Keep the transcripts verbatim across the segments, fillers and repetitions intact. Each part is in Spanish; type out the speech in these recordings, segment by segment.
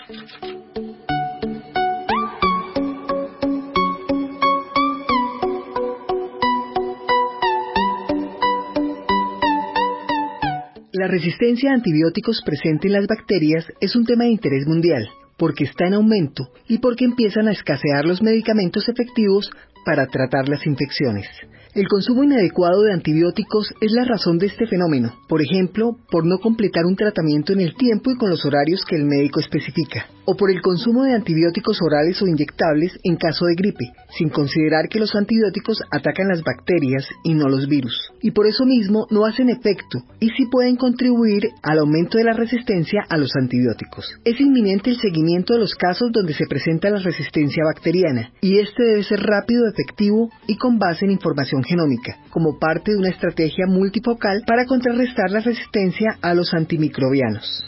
La resistencia a antibióticos presente en las bacterias es un tema de interés mundial, porque está en aumento y porque empiezan a escasear los medicamentos efectivos para tratar las infecciones. El consumo inadecuado de antibióticos es la razón de este fenómeno, por ejemplo, por no completar un tratamiento en el tiempo y con los horarios que el médico especifica, o por el consumo de antibióticos orales o inyectables en caso de gripe, sin considerar que los antibióticos atacan las bacterias y no los virus, y por eso mismo no hacen efecto y sí pueden contribuir al aumento de la resistencia a los antibióticos. Es inminente el seguimiento de los casos donde se presenta la resistencia bacteriana, y este debe ser rápido, efectivo y con base en información genómica, como parte de una estrategia multifocal para contrarrestar la resistencia a los antimicrobianos.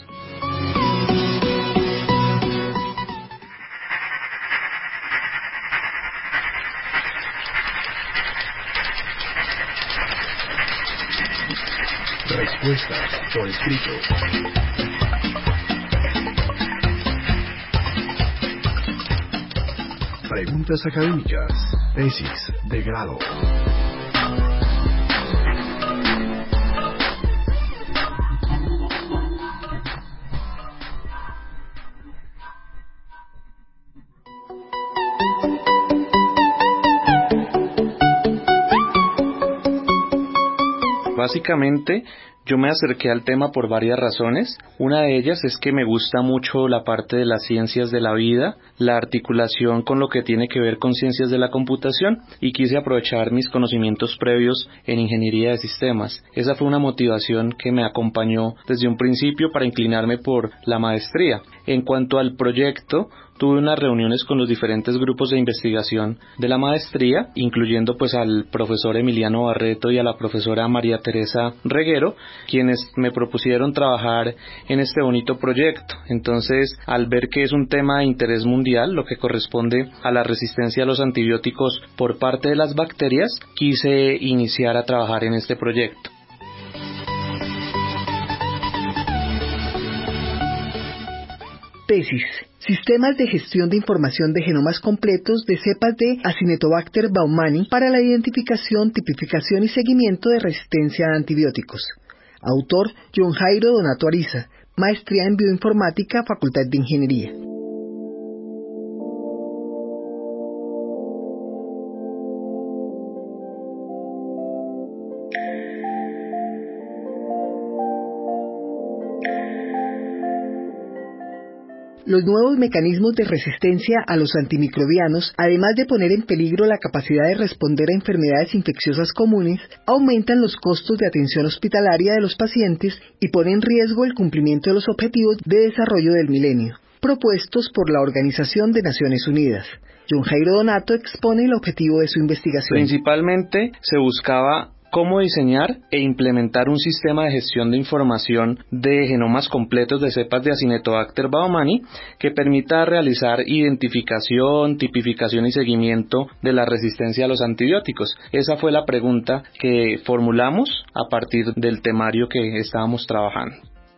Respuestas por escrito. Preguntas académicas. Tesis de grado. Básicamente, yo me acerqué al tema por varias razones. Una de ellas es que me gusta mucho la parte de las ciencias de la vida, la articulación con lo que tiene que ver con ciencias de la computación, y quise aprovechar mis conocimientos previos en ingeniería de sistemas. Esa fue una motivación que me acompañó desde un principio para inclinarme por la maestría. En cuanto al proyecto, tuve unas reuniones con los diferentes grupos de investigación de la maestría, incluyendo pues al profesor Emiliano Barreto y a la profesora María Teresa Reguero, quienes me propusieron trabajar en este bonito proyecto. Entonces, al ver que es un tema de interés mundial, lo que corresponde a la resistencia a los antibióticos por parte de las bacterias, quise iniciar a trabajar en este proyecto. Tesis: Sistemas de gestión de información de genomas completos de cepas de Acinetobacter baumannii para la identificación, tipificación y seguimiento de resistencia a antibióticos. Autor: John Jairo Donato Ariza, Maestría en Bioinformática, Facultad de Ingeniería. Los nuevos mecanismos de resistencia a los antimicrobianos, además de poner en peligro la capacidad de responder a enfermedades infecciosas comunes, aumentan los costos de atención hospitalaria de los pacientes y ponen en riesgo el cumplimiento de los objetivos de desarrollo del milenio, propuestos por la Organización de Naciones Unidas. John Jairo Donato expone el objetivo de su investigación. Principalmente se buscaba cómo diseñar e implementar un sistema de gestión de información de genomas completos de cepas de Acinetobacter baumannii que permita realizar identificación, tipificación y seguimiento de la resistencia a los antibióticos. Esa fue la pregunta que formulamos a partir del temario que estábamos trabajando.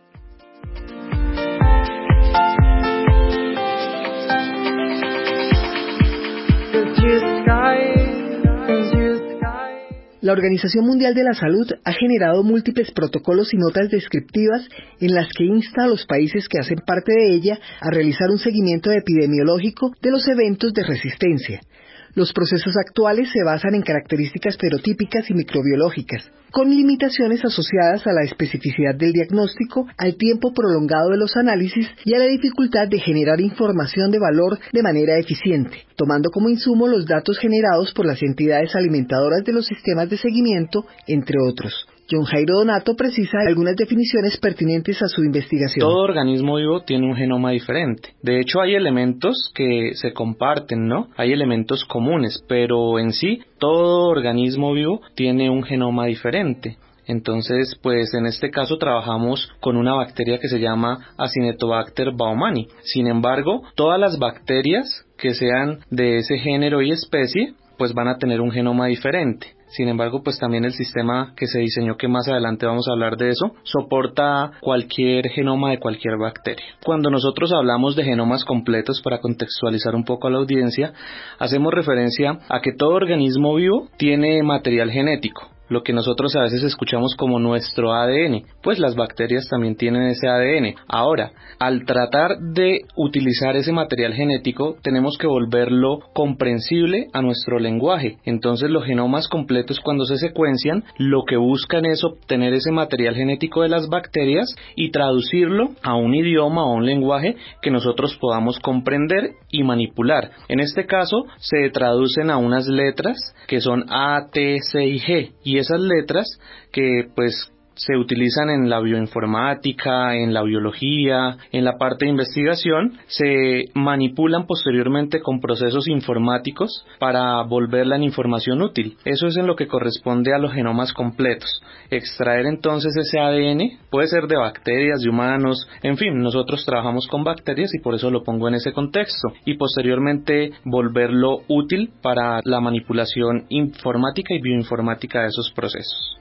La Organización Mundial de la Salud ha generado múltiples protocolos y notas descriptivas en las que insta a los países que hacen parte de ella a realizar un seguimiento epidemiológico de los eventos de resistencia. Los procesos actuales se basan en características fenotípicas y microbiológicas, con limitaciones asociadas a la especificidad del diagnóstico, al tiempo prolongado de los análisis y a la dificultad de generar información de valor de manera eficiente, tomando como insumo los datos generados por las entidades alimentadoras de los sistemas de seguimiento, entre otros. John Jairo Donato precisa algunas definiciones pertinentes a su investigación. Todo organismo vivo tiene un genoma diferente. De hecho, hay elementos que se comparten, ¿no? Hay elementos comunes, pero en sí, todo organismo vivo tiene un genoma diferente. Entonces, pues en este caso trabajamos con una bacteria que se llama Acinetobacter baumannii. Sin embargo, todas las bacterias que sean de ese género y especie, pues van a tener un genoma diferente. Sin embargo, pues también el sistema que se diseñó, que más adelante vamos a hablar de eso, soporta cualquier genoma de cualquier bacteria. Cuando nosotros hablamos de genomas completos, para contextualizar un poco a la audiencia, hacemos referencia a que todo organismo vivo tiene material genético, lo que nosotros a veces escuchamos como nuestro A D N, pues las bacterias también tienen ese A D N. Ahora, al tratar de utilizar ese material genético, tenemos que volverlo comprensible a nuestro lenguaje. Entonces, los genomas completos, cuando se secuencian, lo que buscan es obtener ese material genético de las bacterias y traducirlo a un idioma o a un lenguaje que nosotros podamos comprender y manipular. En este caso, se traducen a unas letras que son A, T, C y G, y esas letras que pues se utilizan en la bioinformática, en la biología, en la parte de investigación, se manipulan posteriormente con procesos informáticos para volverla en información útil. Eso es en lo que corresponde a los genomas completos. Extraer entonces ese A D N, puede ser de bacterias, de humanos, en fin, nosotros trabajamos con bacterias y por eso lo pongo en ese contexto, y posteriormente volverlo útil para la manipulación informática y bioinformática de esos procesos.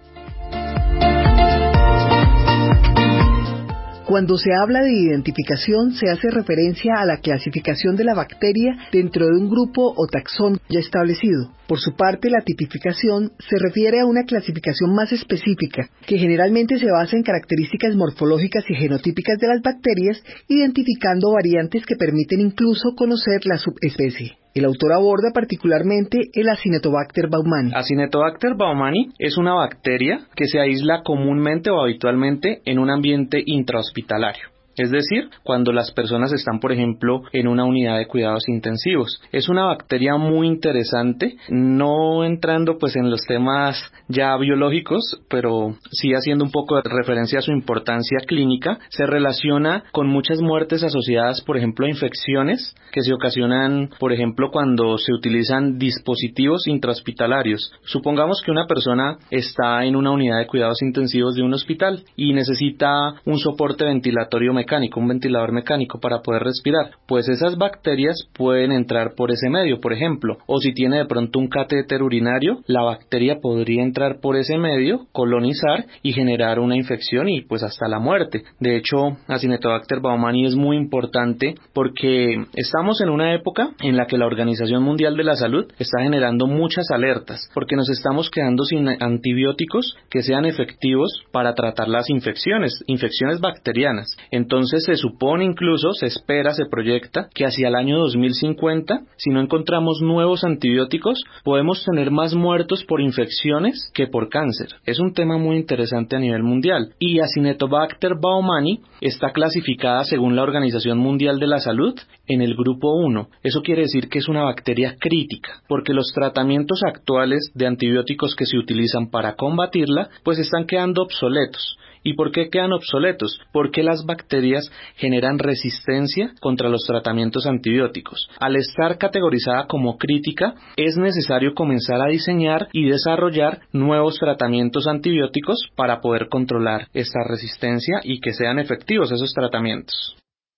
Cuando se habla de identificación, se hace referencia a la clasificación de la bacteria dentro de un grupo o taxón ya establecido. Por su parte, la tipificación se refiere a una clasificación más específica, que generalmente se basa en características morfológicas y genotípicas de las bacterias, identificando variantes que permiten incluso conocer la subespecie. El autor aborda particularmente el Acinetobacter baumannii. Acinetobacter baumannii es una bacteria que se aísla comúnmente o habitualmente en un ambiente intrahospitalario. Es decir, cuando las personas están, por ejemplo, en una unidad de cuidados intensivos. Es una bacteria muy interesante, no entrando pues en los temas ya biológicos, pero sí haciendo un poco de referencia a su importancia clínica. Se relaciona con muchas muertes asociadas, por ejemplo, a infecciones que se ocasionan, por ejemplo, cuando se utilizan dispositivos intrahospitalarios. Supongamos que una persona está en una unidad de cuidados intensivos de un hospital y necesita un soporte ventilatorio mecánico, un ventilador mecánico para poder respirar. Pues esas bacterias pueden entrar por ese medio, por ejemplo, o si tiene de pronto un catéter urinario, la bacteria podría entrar por ese medio, colonizar y generar una infección y pues hasta la muerte. De hecho, Acinetobacter baumannii es muy importante porque estamos en una época en la que la Organización Mundial de la Salud está generando muchas alertas, porque nos estamos quedando sin antibióticos que sean efectivos para tratar las infecciones, infecciones bacterianas. Entonces se supone, incluso se espera, se proyecta que hacia el año dos mil cincuenta, si no encontramos nuevos antibióticos, podemos tener más muertos por infecciones que por cáncer. Es un tema muy interesante a nivel mundial. Y Acinetobacter baumannii está clasificada según la Organización Mundial de la Salud en el grupo uno. Eso quiere decir que es una bacteria crítica, porque los tratamientos actuales de antibióticos que se utilizan para combatirla, pues están quedando obsoletos. ¿Y por qué quedan obsoletos? Porque las bacterias generan resistencia contra los tratamientos antibióticos. Al estar categorizada como crítica, es necesario comenzar a diseñar y desarrollar nuevos tratamientos antibióticos para poder controlar esta resistencia y que sean efectivos esos tratamientos.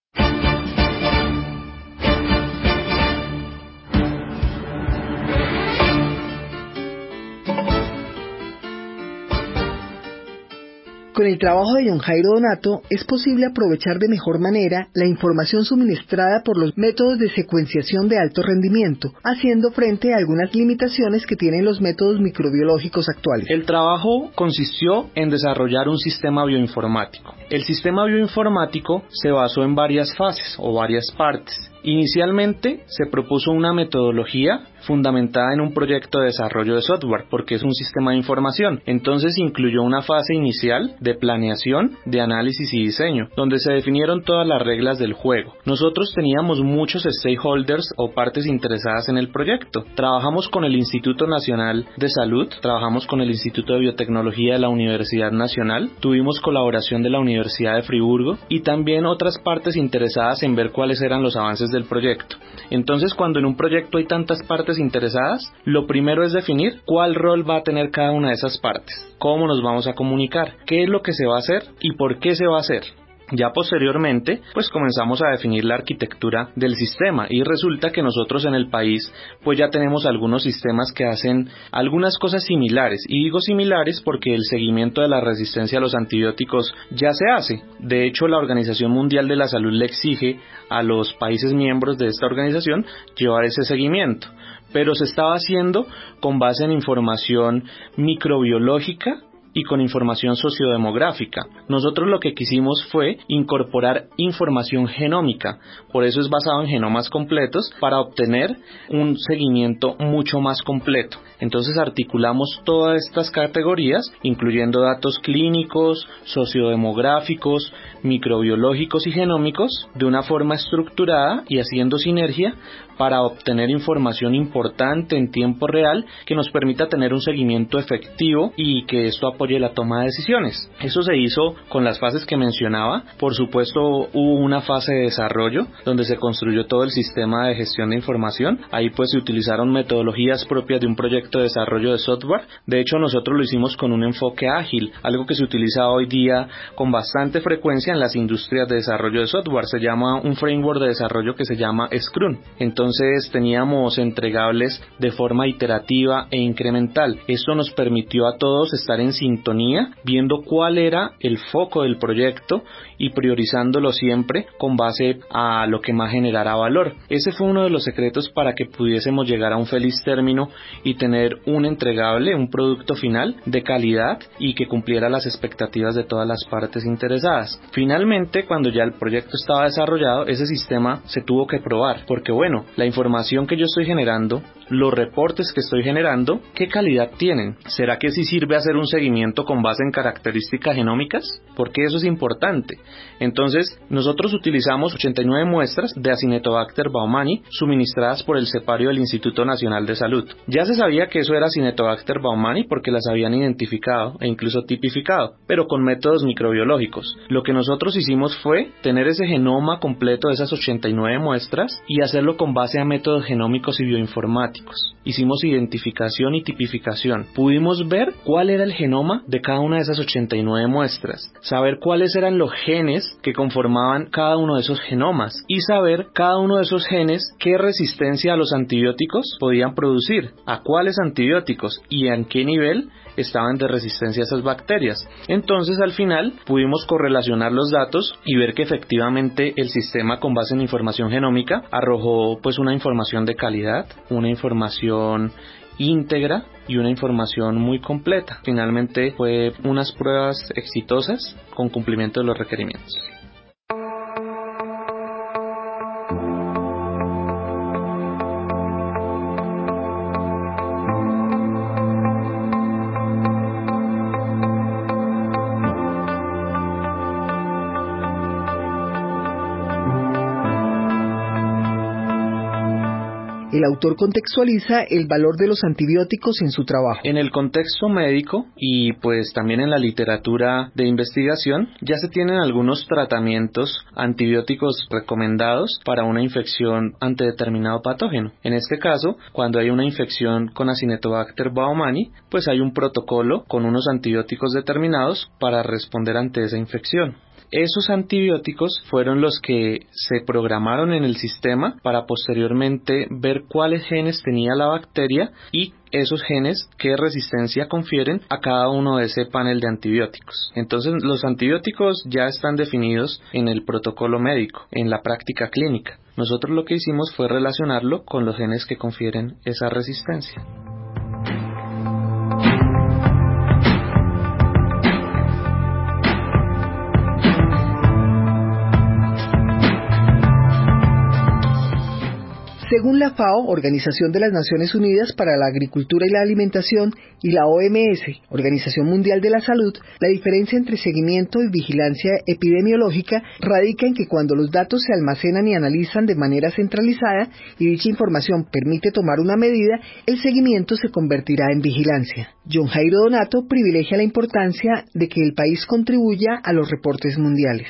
Con el trabajo de John Jairo Donato es posible aprovechar de mejor manera la información suministrada por los métodos de secuenciación de alto rendimiento, haciendo frente a algunas limitaciones que tienen los métodos microbiológicos actuales. El trabajo consistió en desarrollar un sistema bioinformático. El sistema bioinformático se basó en varias fases o varias partes. Inicialmente se propuso una metodología fundamentada en un proyecto de desarrollo de software, porque es un sistema de información. Entonces incluyó una fase inicial de planeación, de análisis y diseño, donde se definieron todas las reglas del juego. Nosotros teníamos muchos stakeholders o partes interesadas en el proyecto. Trabajamos con el Instituto Nacional de Salud, trabajamos con el Instituto de Biotecnología de la Universidad Nacional, tuvimos colaboración de la Universidad de Friburgo y también otras partes interesadas en ver cuáles eran los avances del proyecto. Entonces, cuando en un proyecto hay tantas partes interesadas, lo primero es definir cuál rol va a tener cada una de esas partes, cómo nos vamos a comunicar, qué es lo que se va a hacer y por qué se va a hacer. Ya posteriormente, pues comenzamos a definir la arquitectura del sistema y resulta que nosotros en el país pues ya tenemos algunos sistemas que hacen algunas cosas similares, y digo similares porque el seguimiento de la resistencia a los antibióticos ya se hace. De hecho, la Organización Mundial de la Salud le exige a los países miembros de esta organización llevar ese seguimiento, pero se estaba haciendo con base en información microbiológica y con información sociodemográfica. Nosotros lo que quisimos fue incorporar información genómica, por eso es basado en genomas completos, para obtener un seguimiento mucho más completo. Entonces articulamos todas estas categorías, incluyendo datos clínicos, sociodemográficos, microbiológicos y genómicos, de una forma estructurada y haciendo sinergia para obtener información importante en tiempo real que nos permita tener un seguimiento efectivo y que esto apoye la toma de decisiones. Eso se hizo con las fases que mencionaba. Por supuesto, hubo una fase de desarrollo donde se construyó todo el sistema de gestión de información. Ahí pues se utilizaron metodologías propias de un proyecto de desarrollo de software. De hecho, nosotros lo hicimos con un enfoque ágil, algo que se utiliza hoy día con bastante frecuencia en las industrias de desarrollo de software. Se llama un framework de desarrollo que se llama Scrum. Entonces teníamos entregables de forma iterativa e incremental. Esto nos permitió a todos estar en sintonía, viendo cuál era el foco del proyecto y priorizándolo siempre con base a lo que más generara valor. Ese fue uno de los secretos para que pudiésemos llegar a un feliz término y tener un entregable, un producto final de calidad y que cumpliera las expectativas de todas las partes interesadas. Finalmente, cuando ya el proyecto estaba desarrollado, ese sistema se tuvo que probar, porque bueno, la información que yo estoy generando, los reportes que estoy generando, ¿qué calidad tienen? ¿Será que sí sirve hacer un seguimiento con base en características genómicas? Porque eso es importante. Entonces, nosotros utilizamos ochenta y nueve muestras de Acinetobacter baumannii suministradas por el cepario del Instituto Nacional de Salud. Ya se sabía que eso era Acinetobacter baumannii porque las habían identificado e incluso tipificado, pero con métodos microbiológicos. Lo que nosotros hicimos fue tener ese genoma completo de esas ochenta y nueve muestras y hacerlo con base a métodos genómicos y bioinformáticos. Hicimos identificación y tipificación. Pudimos ver cuál era el genoma de cada una de esas ochenta y nueve muestras, saber cuáles eran los genes que conformaban cada uno de esos genomas y saber cada uno de esos genes qué resistencia a los antibióticos podían producir, a cuáles antibióticos y en qué nivel estaban de resistencia a esas bacterias. Entonces al final pudimos correlacionar los datos y ver que efectivamente el sistema, con base en información genómica, arrojó pues una información de calidad, una información íntegra y una información muy completa. Finalmente fue unas pruebas exitosas con cumplimiento de los requerimientos. El autor contextualiza el valor de los antibióticos en su trabajo. En el contexto médico y pues también en la literatura de investigación ya se tienen algunos tratamientos antibióticos recomendados para una infección ante determinado patógeno. En este caso, cuando hay una infección con Acinetobacter baumannii, pues hay un protocolo con unos antibióticos determinados para responder ante esa infección. Esos antibióticos fueron los que se programaron en el sistema para posteriormente ver cuáles genes tenía la bacteria y esos genes qué resistencia confieren a cada uno de ese panel de antibióticos. Entonces los antibióticos ya están definidos en el protocolo médico, en la práctica clínica. Nosotros lo que hicimos fue relacionarlo con los genes que confieren esa resistencia. Según la FAO, Organización de las Naciones Unidas para la Agricultura y la Alimentación, y la O M S, Organización Mundial de la Salud, la diferencia entre seguimiento y vigilancia epidemiológica radica en que cuando los datos se almacenan y analizan de manera centralizada y dicha información permite tomar una medida, el seguimiento se convertirá en vigilancia. John Jairo Donato privilegia la importancia de que el país contribuya a los reportes mundiales.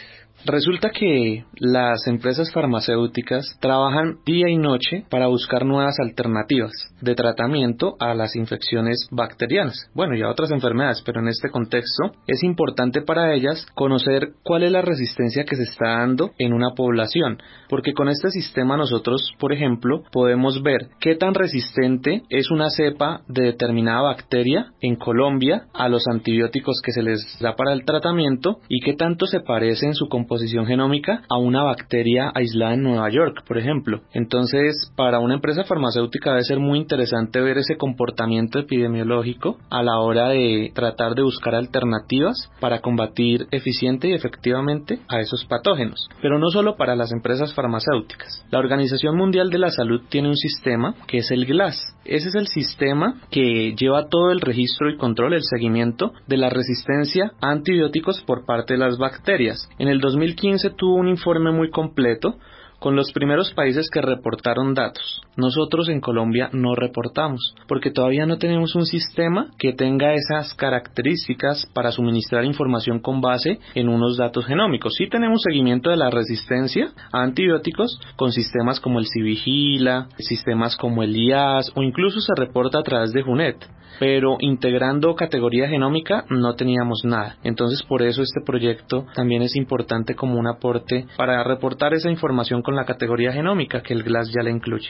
Resulta que las empresas farmacéuticas trabajan día y noche para buscar nuevas alternativas de tratamiento a las infecciones bacterianas, bueno, y a otras enfermedades, pero en este contexto es importante para ellas conocer cuál es la resistencia que se está dando en una población, porque con este sistema nosotros, por ejemplo, podemos ver qué tan resistente es una cepa de determinada bacteria en Colombia a los antibióticos que se les da para el tratamiento y qué tanto se parece en su composición genómica a una bacteria aislada en Nueva York, por ejemplo. Entonces, para una empresa farmacéutica debe ser muy interesante ver ese comportamiento epidemiológico a la hora de tratar de buscar alternativas para combatir eficiente y efectivamente a esos patógenos. Pero no solo para las empresas farmacéuticas. La Organización Mundial de la Salud tiene un sistema que es el GLASS. Ese es el sistema que lleva todo el registro y control, el seguimiento de la resistencia a antibióticos por parte de las bacterias. En el dos mil quince tuvo un informe muy completo con los primeros países que reportaron datos. Nosotros en Colombia no reportamos, porque todavía no tenemos un sistema que tenga esas características para suministrar información con base en unos datos genómicos. Sí tenemos seguimiento de la resistencia a antibióticos con sistemas como el Civigila, sistemas como el I A S o incluso se reporta a través de JUNET. Pero integrando categoría genómica no teníamos nada. Entonces por eso este proyecto también es importante como un aporte para reportar esa información con la categoría genómica que el GLASS ya la incluye.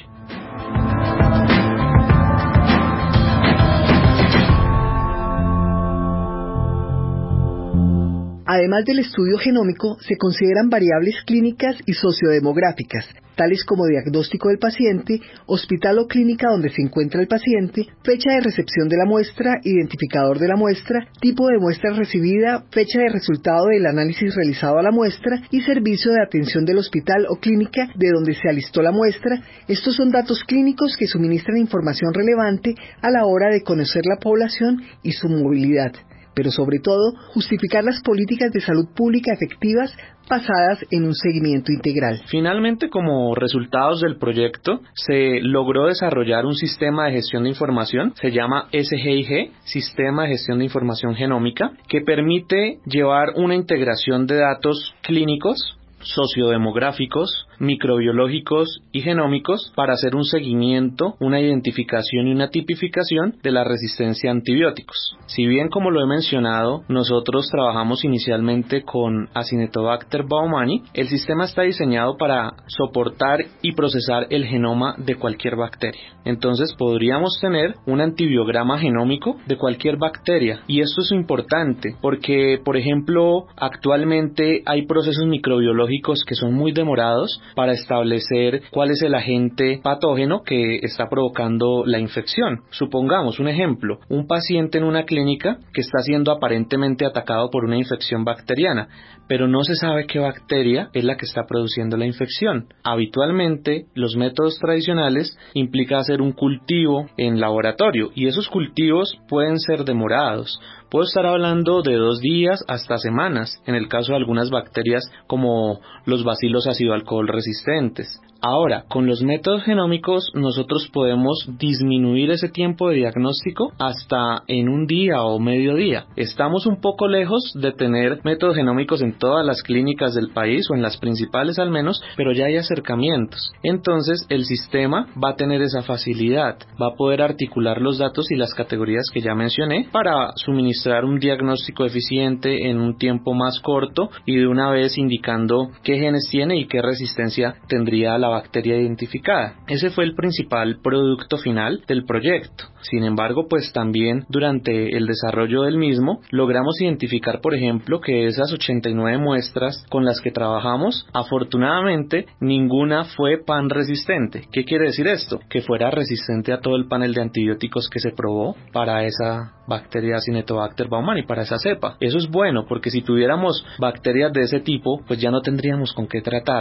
Además del estudio genómico, se consideran variables clínicas y sociodemográficas, tales como diagnóstico del paciente, hospital o clínica donde se encuentra el paciente, fecha de recepción de la muestra, identificador de la muestra, tipo de muestra recibida, fecha de resultado del análisis realizado a la muestra y servicio de atención del hospital o clínica de donde se alistó la muestra. Estos son datos clínicos que suministran información relevante a la hora de conocer la población y su movilidad, pero sobre todo justificar las políticas de salud pública efectivas basadas en un seguimiento integral. Finalmente, como resultados del proyecto, se logró desarrollar un sistema de gestión de información, se llama S G I G, Sistema de Gestión de Información Genómica, que permite llevar una integración de datos clínicos, sociodemográficos, microbiológicos y genómicos para hacer un seguimiento, una identificación y una tipificación de la resistencia a antibióticos. Si bien, como lo he mencionado, nosotros trabajamos inicialmente con Acinetobacter baumannii, el sistema está diseñado para soportar y procesar el genoma de cualquier bacteria. Entonces podríamos tener un antibiograma genómico de cualquier bacteria, y esto es importante porque, por ejemplo, actualmente hay procesos microbiológicos que son muy demorados para establecer cuál es el agente patógeno que está provocando la infección. Supongamos un ejemplo, un paciente en una clínica que está siendo aparentemente atacado por una infección bacteriana, pero no se sabe qué bacteria es la que está produciendo la infección. Habitualmente, los métodos tradicionales implican hacer un cultivo en laboratorio, y esos cultivos pueden ser demorados. Puedo estar hablando de dos días hasta semanas, en el caso de algunas bacterias como los bacilos ácido alcohol resistentes. Ahora, con los métodos genómicos nosotros podemos disminuir ese tiempo de diagnóstico hasta en un día o medio día. Estamos un poco lejos de tener métodos genómicos en todas las clínicas del país, o en las principales al menos, pero ya hay acercamientos. Entonces el sistema va a tener esa facilidad, va a poder articular los datos y las categorías que ya mencioné para suministrar un diagnóstico eficiente en un tiempo más corto y de una vez indicando qué genes tiene y qué resistencia tendría la bacteria identificada. Ese fue el principal producto final del proyecto. Sin embargo, pues también durante el desarrollo del mismo logramos identificar, por ejemplo, que esas ochenta y nueve muestras con las que trabajamos, afortunadamente ninguna fue pan resistente. ¿Qué quiere decir esto? Que fuera resistente a todo el panel de antibióticos que se probó para esa bacteria Acinetobacter baumannii, para esa cepa. Eso es bueno, porque si tuviéramos bacterias de ese tipo, pues ya no tendríamos con qué tratarlas.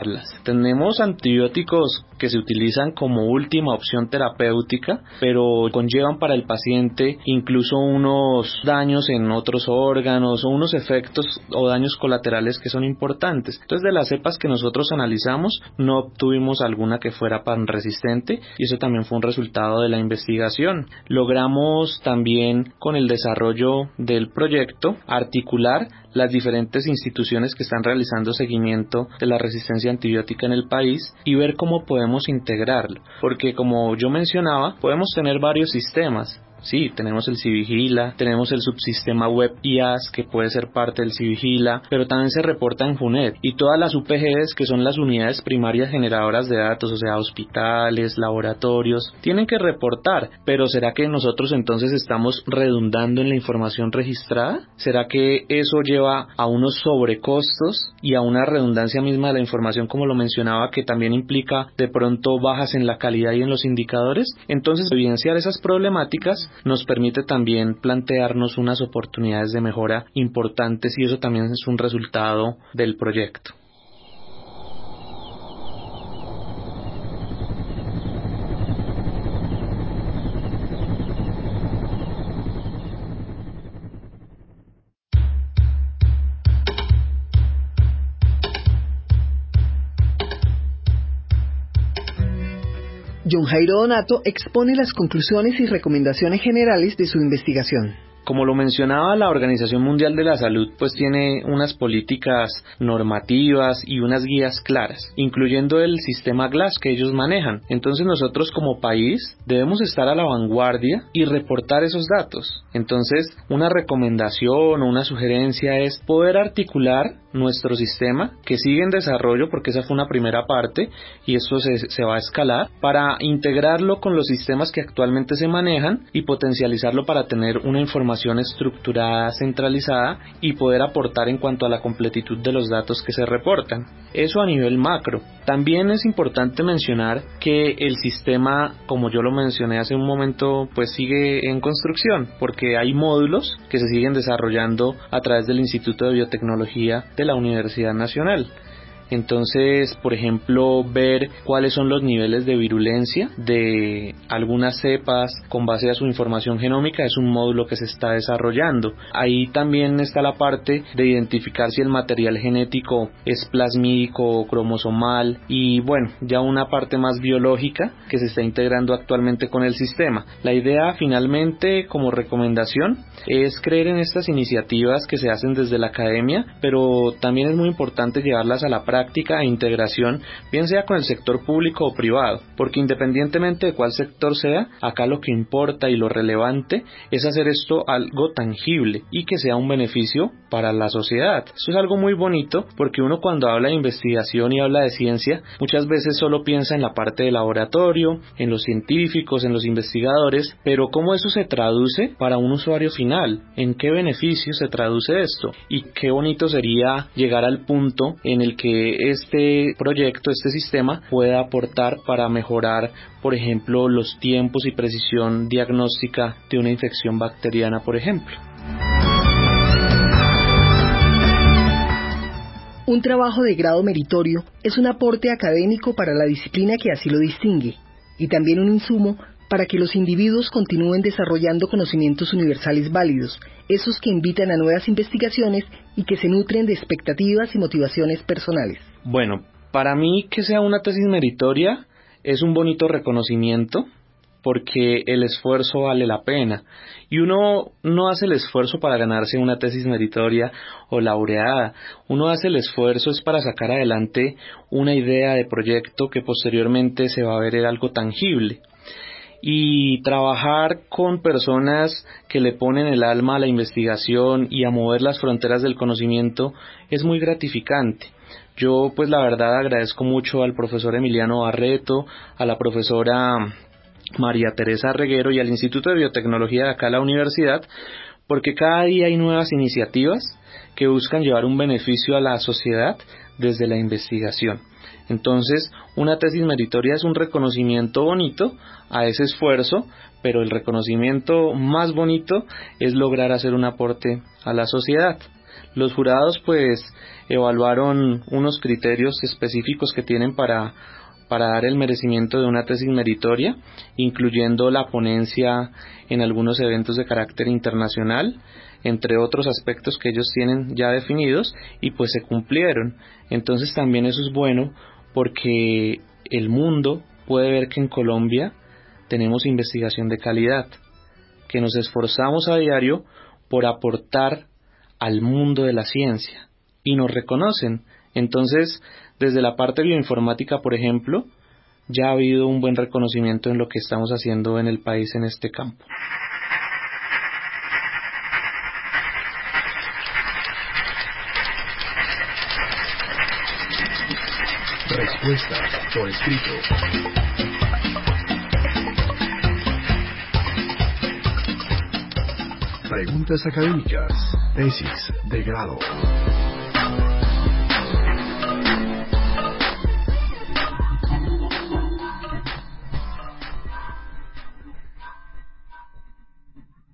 tenemos antibióticos que se utilizan como última opción terapéutica, pero conllevan para el paciente incluso unos daños en otros órganos o unos efectos o daños colaterales que son importantes. Entonces, de las cepas que nosotros analizamos, no obtuvimos alguna que fuera pan resistente, y eso también fue un resultado de la investigación. Logramos también, con el desarrollo del proyecto, articular las diferentes instituciones que están realizando seguimiento de la resistencia antibiótica en el país y ver cómo podemos integrarlo, porque como yo mencionaba, podemos tener varios sistemas. Sí, tenemos el Civigila, tenemos el subsistema web I A S que puede ser parte del Civigila, pero también se reporta en FUNED, y todas las U P Gs, que son las unidades primarias generadoras de datos, o sea, hospitales, laboratorios, tienen que reportar. Pero ¿será que nosotros entonces estamos redundando en la información registrada? ¿Será que eso lleva a unos sobrecostos y a una redundancia misma de la información, como lo mencionaba, que también implica de pronto bajas en la calidad y en los indicadores? Entonces, evidenciar esas problemáticas nos permite también plantearnos unas oportunidades de mejora importantes, y eso también es un resultado del proyecto. John Jairo Donato expone las conclusiones y recomendaciones generales de su investigación. Como lo mencionaba, la Organización Mundial de la Salud pues tiene unas políticas normativas y unas guías claras, incluyendo el sistema GLASS que ellos manejan. Entonces nosotros como país debemos estar a la vanguardia y reportar esos datos. Entonces, una recomendación o una sugerencia es poder articular nuestro sistema, que sigue en desarrollo, porque esa fue una primera parte y eso se, se va a escalar, para integrarlo con los sistemas que actualmente se manejan y potencializarlo para tener una información estructurada, centralizada, y poder aportar en cuanto a la completitud de los datos que se reportan. Eso a nivel macro. También es importante mencionar que el sistema, como yo lo mencioné hace un momento, pues sigue en construcción, porque hay módulos que se siguen desarrollando a través del Instituto de Biotecnología de la Universidad Nacional. Entonces, por ejemplo, ver cuáles son los niveles de virulencia de algunas cepas con base a su información genómica es un módulo que se está desarrollando. Ahí también está la parte de identificar si el material genético es plasmídico o cromosomal, y bueno, ya una parte más biológica que se está integrando actualmente con el sistema. La idea finalmente, como recomendación, es creer en estas iniciativas que se hacen desde la academia, pero también es muy importante llevarlas a la práctica práctica e integración, bien sea con el sector público o privado, porque independientemente de cuál sector sea, acá lo que importa y lo relevante es hacer esto algo tangible y que sea un beneficio para la sociedad. Esto es algo muy bonito, porque uno cuando habla de investigación y habla de ciencia, muchas veces solo piensa en la parte de laboratorio, en los científicos, en los investigadores, pero ¿cómo eso se traduce para un usuario final? ¿En qué beneficio se traduce esto? Y qué bonito sería llegar al punto en el que este proyecto, este sistema pueda aportar para mejorar, por ejemplo, los tiempos y precisión diagnóstica de una infección bacteriana, por ejemplo. Un trabajo de grado meritorio es un aporte académico para la disciplina que así lo distingue, y también un insumo para que los individuos continúen desarrollando conocimientos universales válidos, esos que invitan a nuevas investigaciones y que se nutren de expectativas y motivaciones personales. Bueno, para mí que sea una tesis meritoria es un bonito reconocimiento, porque el esfuerzo vale la pena, y uno no hace el esfuerzo para ganarse una tesis meritoria o laureada. Uno hace el esfuerzo es para sacar adelante una idea de proyecto que posteriormente se va a ver algo tangible. Y trabajar con personas que le ponen el alma a la investigación y a mover las fronteras del conocimiento es muy gratificante. Yo pues la verdad agradezco mucho al profesor Emiliano Barreto, a la profesora María Teresa Reguero y al Instituto de Biotecnología de acá a la universidad, porque cada día hay nuevas iniciativas que buscan llevar un beneficio a la sociedad desde la investigación. Entonces, una tesis meritoria es un reconocimiento bonito a ese esfuerzo, pero el reconocimiento más bonito es lograr hacer un aporte a la sociedad. Los jurados pues evaluaron unos criterios específicos que tienen para, para dar el merecimiento de una tesis meritoria, incluyendo la ponencia en algunos eventos de carácter internacional, entre otros aspectos que ellos tienen ya definidos, y pues se cumplieron. Entonces también eso es bueno porque el mundo puede ver que en Colombia tenemos investigación de calidad, que nos esforzamos a diario por aportar al mundo de la ciencia, y nos reconocen. Entonces, desde la parte bioinformática, por ejemplo, ya ha habido un buen reconocimiento en lo que estamos haciendo en el país en este campo. Respuestas por escrito. Preguntas académicas. Tesis de grado.